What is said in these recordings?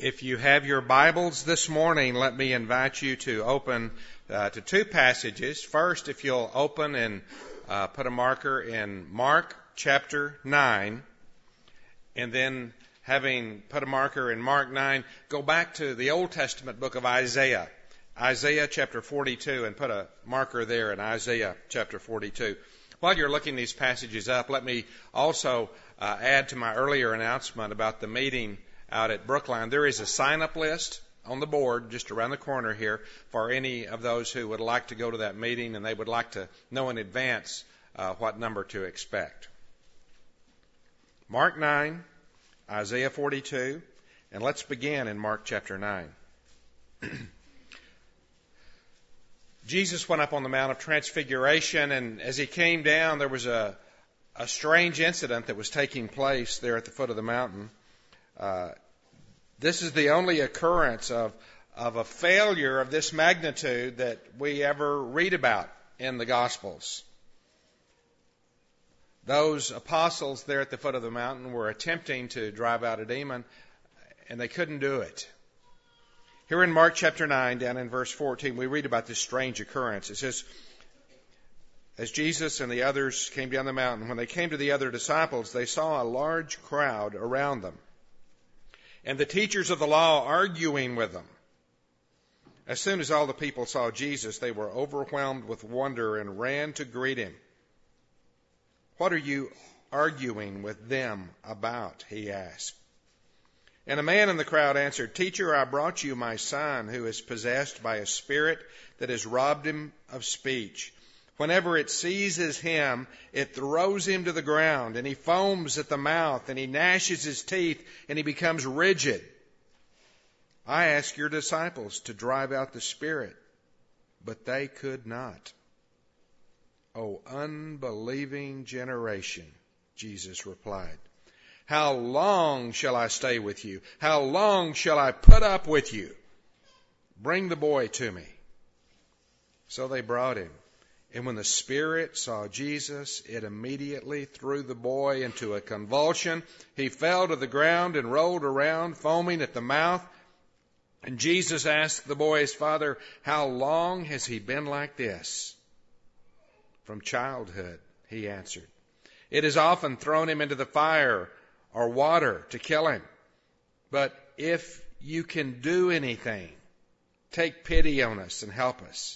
If you have your Bibles this morning, let me invite you to open to two passages. First, if you'll open and put a marker in Mark chapter 9, and then having put a marker in Mark 9, go back to the Old Testament book of Isaiah, Isaiah chapter 42, and put a marker there in Isaiah chapter 42. While you're looking these passages up, let me also add to my earlier announcement about the meeting out at Brookline. There is a sign-up list on the board just around the corner here for any of those who would like to go to that meeting and they would like to know in advance what number to expect. Mark 9, Isaiah 42, and let's begin in Mark chapter 9. Jesus went up on the Mount of Transfiguration, and as he came down, there was a strange incident that was taking place there at the foot of the mountain. This is the only occurrence of a failure of this magnitude that we ever read about in the Gospels. Those apostles there at the foot of the mountain were attempting to drive out a demon, and they couldn't do it. Here in Mark chapter 9, down in verse 14, we read about this strange occurrence. It says, as Jesus and the others came down the mountain, when they came to the other disciples, they saw a large crowd around them, and the teachers of the law arguing with them. As soon as all the people saw Jesus, they were overwhelmed with wonder and ran to greet him. "What are you arguing with them about?" he asked. And a man in the crowd answered, "Teacher, I brought you my son who is possessed by a spirit that has robbed him of speech. Whenever it seizes him, it throws him to the ground, and he foams at the mouth, and he gnashes his teeth, and he becomes rigid. I asked your disciples to drive out the spirit, but they could not." "O unbelieving generation," Jesus replied, "how long shall I stay with you? How long shall I put up with you? Bring the boy to me." So they brought him. And when the spirit saw Jesus, it immediately threw the boy into a convulsion. He fell to the ground and rolled around, foaming at the mouth. And Jesus asked the boy's father, "How long has he been like this?" "From childhood," he answered. "It has often thrown him into the fire or water to kill him. But if you can do anything, take pity on us and help us."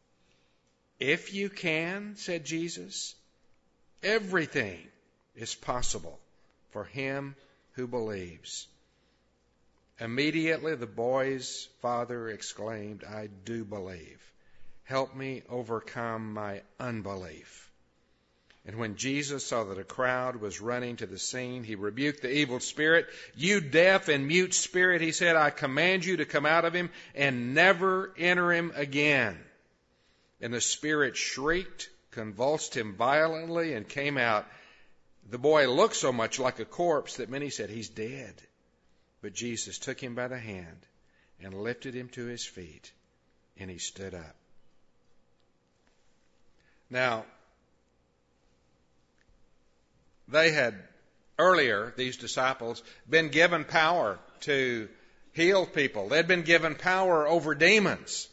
"If you can," said Jesus, "everything is possible for him who believes." Immediately the boy's father exclaimed, "I do believe. Help me overcome my unbelief." And when Jesus saw that a crowd was running to the scene, he rebuked the evil spirit. "You deaf and mute spirit," he said, "I command you to come out of him and never enter him again." And the spirit shrieked, convulsed him violently, and came out. The boy looked so much like a corpse that many said, "He's dead." But Jesus took him by the hand and lifted him to his feet, and he stood up. Now, they had earlier, these disciples, been given power to heal people. They'd been given power over demons.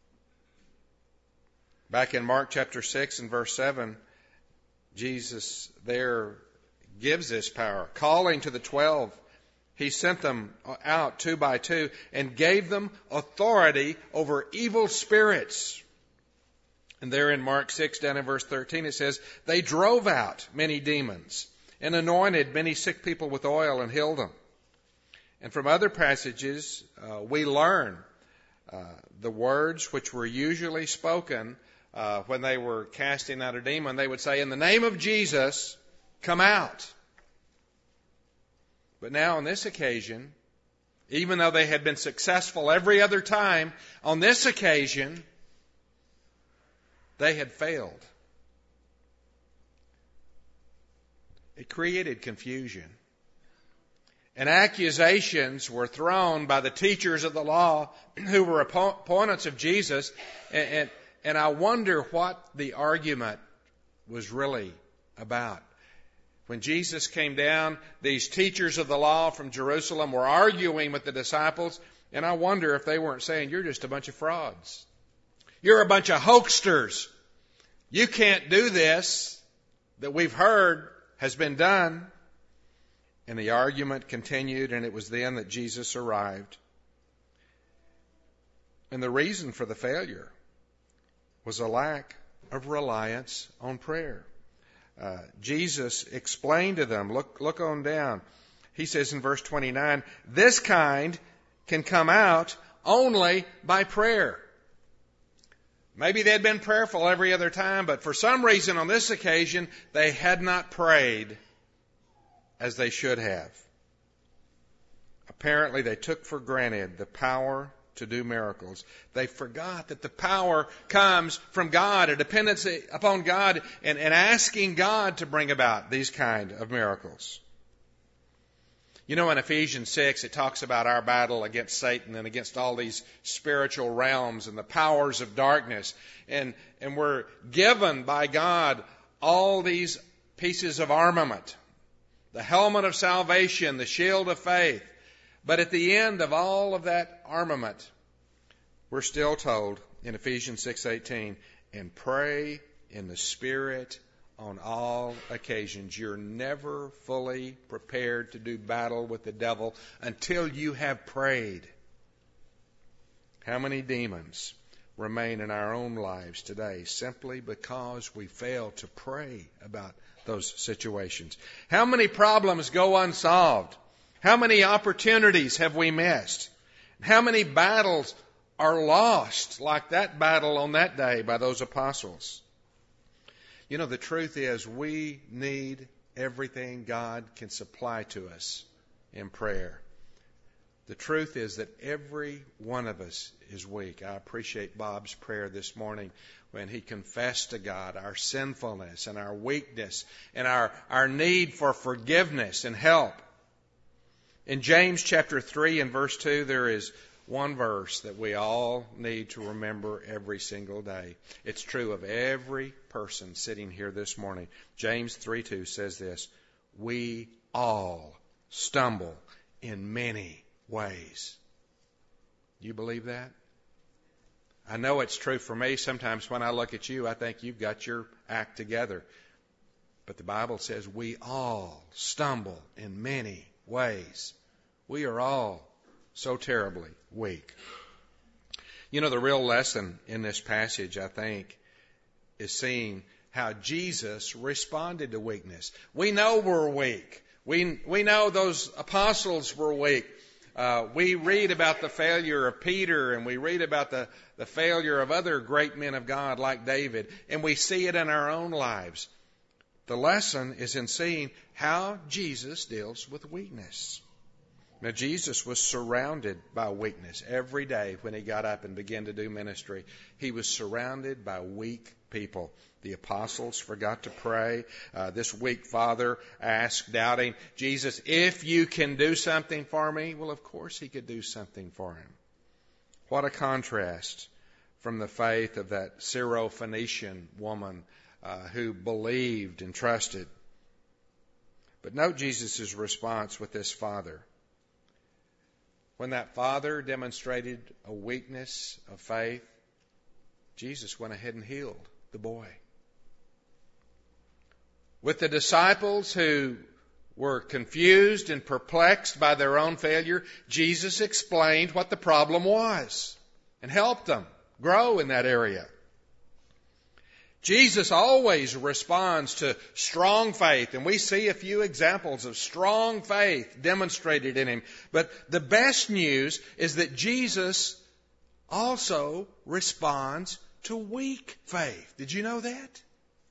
Back in Mark chapter 6 and verse 7, Jesus there gives this power. Calling to the 12, he sent them out 2 by 2 and gave them authority over evil spirits. And there in Mark 6, down in verse 13, it says, they drove out many demons and anointed many sick people with oil and healed them. And from other passages, we learn the words which were usually spoken when they were casting out a demon. They would say, "In the name of Jesus, come out." But now on this occasion, even though they had been successful every other time, on this occasion, they had failed. It created confusion. And accusations were thrown by the teachers of the law who were opponents of Jesus. And I wonder what the argument was really about. When Jesus came down, these teachers of the law from Jerusalem were arguing with the disciples, and I wonder if they weren't saying, you're just a bunch of frauds. You're a bunch of hoaxsters. You can't do this that we've heard has been done. And the argument continued, and it was then that Jesus arrived. And the reason for the failure was a lack of reliance on prayer. Jesus explained to them, look on down. He says in verse 29, this kind can come out only by prayer. Maybe they had been prayerful every other time, but for some reason on this occasion, they had not prayed as they should have. Apparently, they took for granted the power to do miracles. They forgot that the power comes from God, a dependency upon God, and asking God to bring about these kind of miracles. You know, in Ephesians 6, it talks about our battle against Satan and against all these spiritual realms and the powers of darkness. And we're given by God all these pieces of armament. The helmet of salvation, the shield of faith. But at the end of all of that armament, we're still told in Ephesians 6:18, and pray in the Spirit on all occasions. You're never fully prepared to do battle with the devil until you have prayed. How many demons remain in our own lives today simply because we fail to pray about those situations? How many problems go unsolved? How many opportunities have we missed? How many battles are lost, like that battle on that day by those apostles? You know, the truth is we need everything God can supply to us in prayer. The truth is that every one of us is weak. I appreciate Bob's prayer this morning when he confessed to God our sinfulness and our weakness and our need for forgiveness and help. In James chapter 3 and verse 2, there is one verse that we all need to remember every single day. It's true of every person sitting here this morning. James 3:2 says this, we all stumble in many ways. You believe that? I know it's true for me. Sometimes when I look at you, I think you've got your act together. But the Bible says we all stumble in many ways. We are all so terribly weak. You know, the real lesson in this passage, I think, is seeing how Jesus responded to weakness. We know we're weak. We know those apostles were weak. We read about the failure of Peter, and we read about the failure of other great men of God like David, and we see it in our own lives. The lesson is in seeing how Jesus deals with weakness. Now, Jesus was surrounded by weakness every day when he got up and began to do ministry. He was surrounded by weak people. The apostles forgot to pray. This weak father asked, doubting, Jesus, if you can do something for me? Well, of course he could do something for him. What a contrast from the faith of that Syrophoenician woman who believed and trusted. But note Jesus' response with this father. When that father demonstrated a weakness of faith, Jesus went ahead and healed the boy. With the disciples who were confused and perplexed by their own failure, Jesus explained what the problem was and helped them grow in that area. Jesus always responds to strong faith, and we see a few examples of strong faith demonstrated in him. But the best news is that Jesus also responds to weak faith. Did you know that?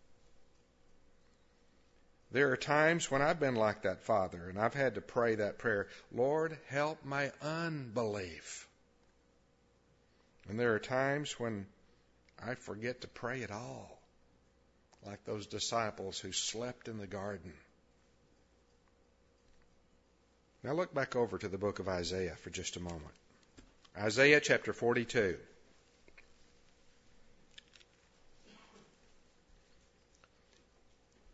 There are times when I've been like that father, and I've had to pray that prayer, Lord, help my unbelief. And there are times when I forget to pray at all. Like those disciples who slept in the garden. Now look back over to the book of Isaiah for just a moment. Isaiah chapter 42.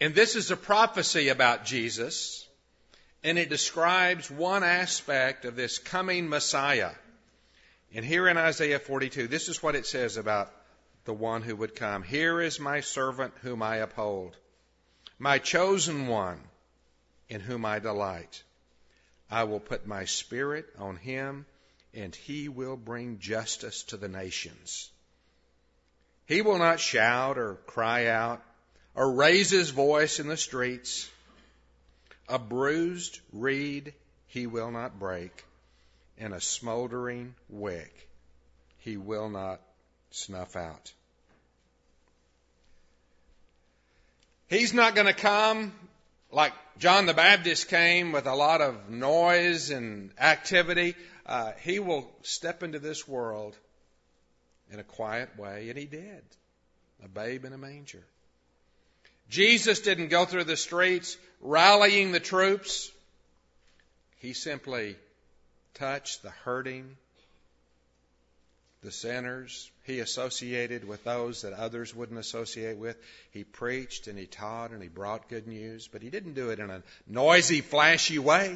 And this is a prophecy about Jesus, and it describes one aspect of this coming Messiah. And here in Isaiah 42, this is what it says about the one who would come. Here is my servant whom I uphold, my chosen one in whom I delight. I will put my spirit on him, and he will bring justice to the nations. He will not shout or cry out or raise his voice in the streets. A bruised reed he will not break, and a smoldering wick he will not snuff out. He's not going to come like John the Baptist came with a lot of noise and activity. He will step into this world in a quiet way, and he did. A babe in a manger. Jesus didn't go through the streets rallying the troops. He simply touched the hurting, the sinners. He associated with those that others wouldn't associate with. He preached and he taught and he brought good news, but he didn't do it in a noisy, flashy way.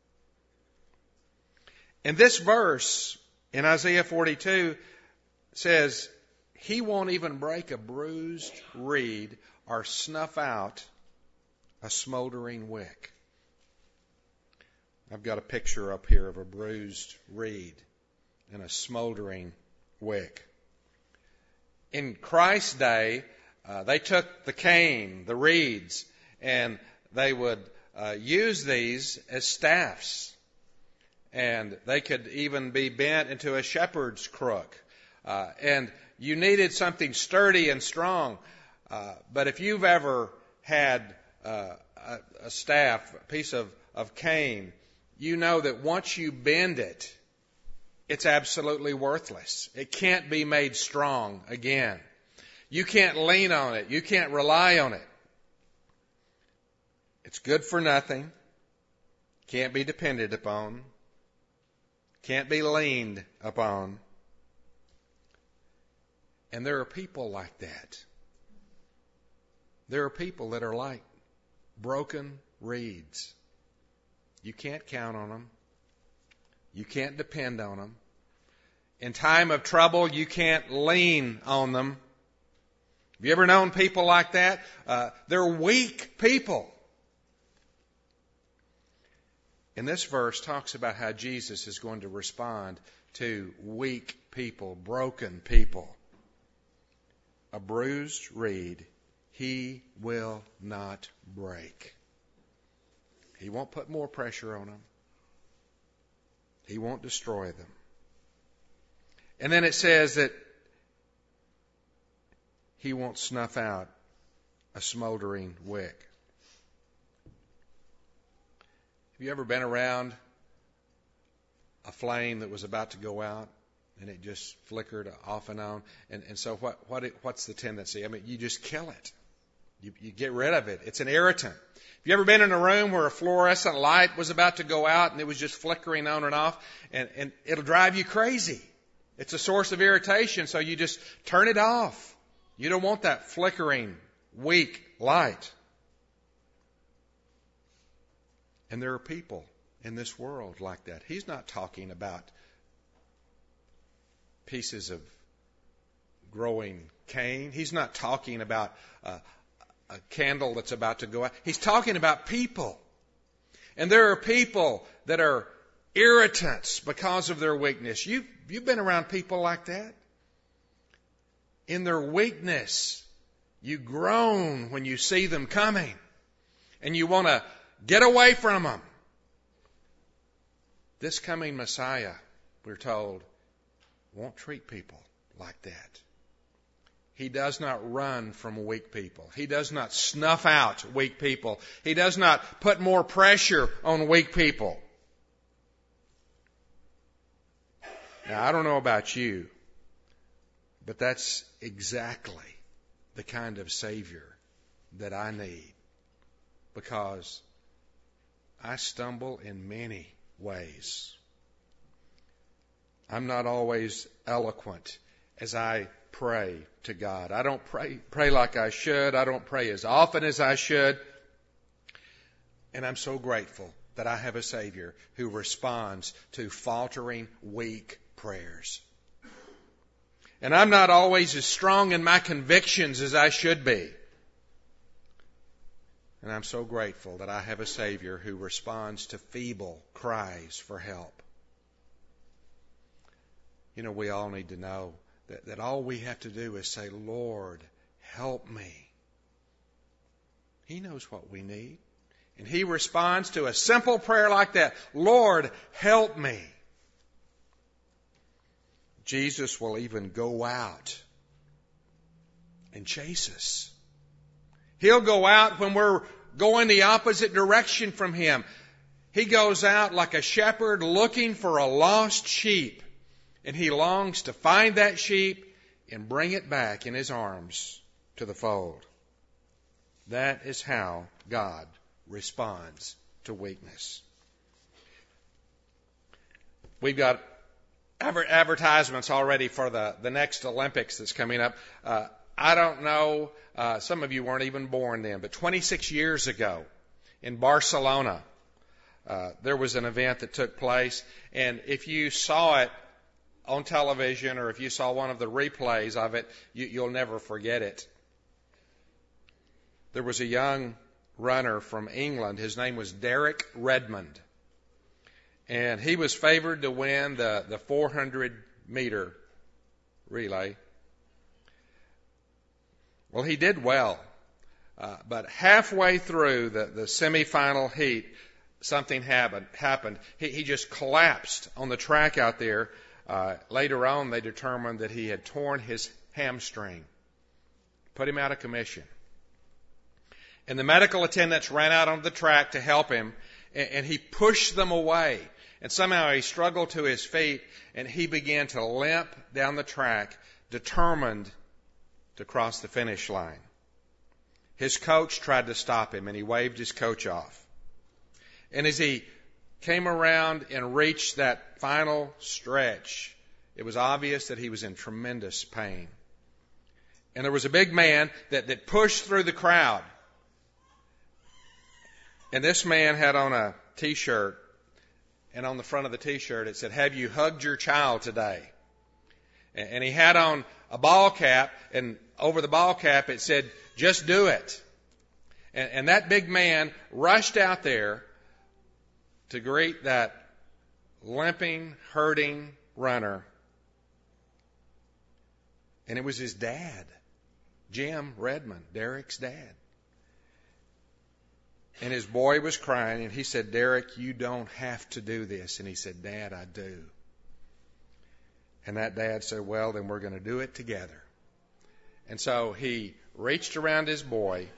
And this verse in Isaiah 42 says, he won't even break a bruised reed or snuff out a smoldering wick. I've got a picture up here of a bruised reed and a smoldering wick. In Christ's day, they took the cane, the reeds, and they would use these as staffs. And they could even be bent into a shepherd's crook. And you needed something sturdy and strong. But if you've ever had a staff, a piece of cane, you know that once you bend it, it's absolutely worthless. It can't be made strong again. You can't lean on it. You can't rely on it. It's good for nothing. Can't be depended upon. Can't be leaned upon. And there are people like that. There are people that are like broken reeds. You can't count on them. You can't depend on them. In time of trouble, you can't lean on them. Have you ever known people like that? They're weak people. And this verse talks about how Jesus is going to respond to weak people, broken people. A bruised reed he will not break. He won't put more pressure on them. He won't destroy them. And then it says that he won't snuff out a smoldering wick. Have you ever been around a flame that was about to go out and it just flickered off and on? And so what's the tendency? I mean, you just kill it. You get rid of it. It's an irritant. Have you ever been in a room where a fluorescent light was about to go out and it was just flickering on and off, and it'll drive you crazy? It's a source of irritation, so you just turn it off. You don't want that flickering, weak light. And there are people in this world like that. He's not talking about pieces of growing cane. He's not talking about a candle that's about to go out. He's talking about people. And there are people that are irritants because of their weakness. You've been around people like that. In their weakness, you groan when you see them coming. And you want to get away from them. This coming Messiah, we're told, won't treat people like that. He does not run from weak people. He does not snuff out weak people. He does not put more pressure on weak people. Now, I don't know about you, but that's exactly the kind of Savior that I need, because I stumble in many ways. I'm not always eloquent as I pray to God. I don't pray like I should. I don't pray as often as I should. And I'm so grateful that I have a Savior who responds to faltering, weak prayers. And I'm not always as strong in my convictions as I should be. And I'm so grateful that I have a Savior who responds to feeble cries for help. You know, we all need to know that all we have to do is say, Lord, help me. He knows what we need. And He responds to a simple prayer like that. Lord, help me. Jesus will even go out and chase us. He'll go out when we're going the opposite direction from Him. He goes out like a shepherd looking for a lost sheep. And He longs to find that sheep and bring it back in His arms to the fold. That is how God responds to weakness. We've got advertisements already for the next Olympics that's coming up. I don't know, some of you weren't even born then, but 26 years ago in Barcelona, there was an event that took place, and if you saw it on television or if you saw one of the replays of it, you'll never forget it. There was a young runner from England. His name was Derek Redmond. And he was favored to win the 400-meter relay. Well, he did well. But halfway through the semifinal heat, something happened. He just collapsed on the track out there. Later on, they determined that he had torn his hamstring. Put him out of commission. And the medical attendants ran out on the track to help him, and he pushed them away. And somehow he struggled to his feet, and he began to limp down the track, determined to cross the finish line. His coach tried to stop him, and he waved his coach off. And as he came around and reached that final stretch, it was obvious that he was in tremendous pain. And there was a big man that pushed through the crowd. And this man had on a T-shirt, and on the front of the T-shirt it said, "Have you hugged your child today?" And he had on a ball cap, and over the ball cap it said, "Just do it." And that big man rushed out there to greet that limping, hurting runner. And it was his dad, Jim Redmond, Derek's dad. And his boy was crying, and he said, "Derek, you don't have to do this." And he said, "Dad, I do." And that dad said, "Well, then we're going to do it together." And so he reached around his boy,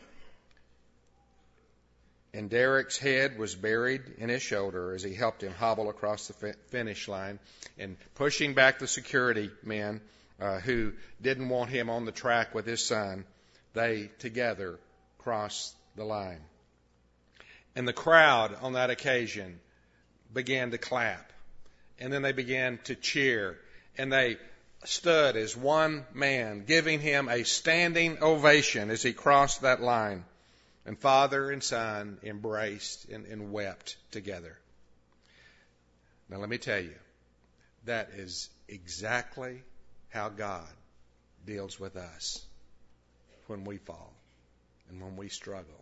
and Derek's head was buried in his shoulder as he helped him hobble across the finish line. And pushing back the security men who didn't want him on the track with his son, they together crossed the line. And the crowd on that occasion began to clap. And then they began to cheer. And they stood as one man, giving him a standing ovation as he crossed that line. And father and son embraced and wept together. Now let me tell you, that is exactly how God deals with us when we fall and when we struggle.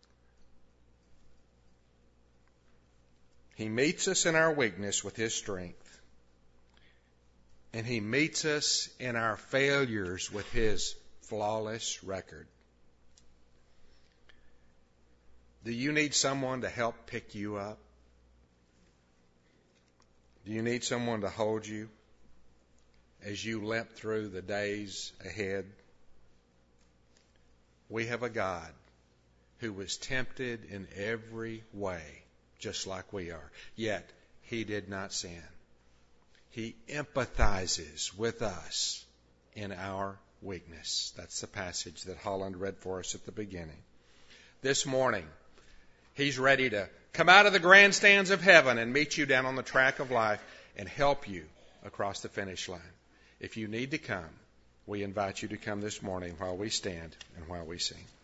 He meets us in our weakness with His strength. And He meets us in our failures with His flawless record. Do you need someone to help pick you up? Do you need someone to hold you as you limp through the days ahead? We have a God who was tempted in every way, just like we are. Yet He did not sin. He empathizes with us in our weakness. That's the passage that Holland read for us at the beginning. This morning, He's ready to come out of the grandstands of heaven and meet you down on the track of life and help you across the finish line. If you need to come, we invite you to come this morning while we stand and while we sing.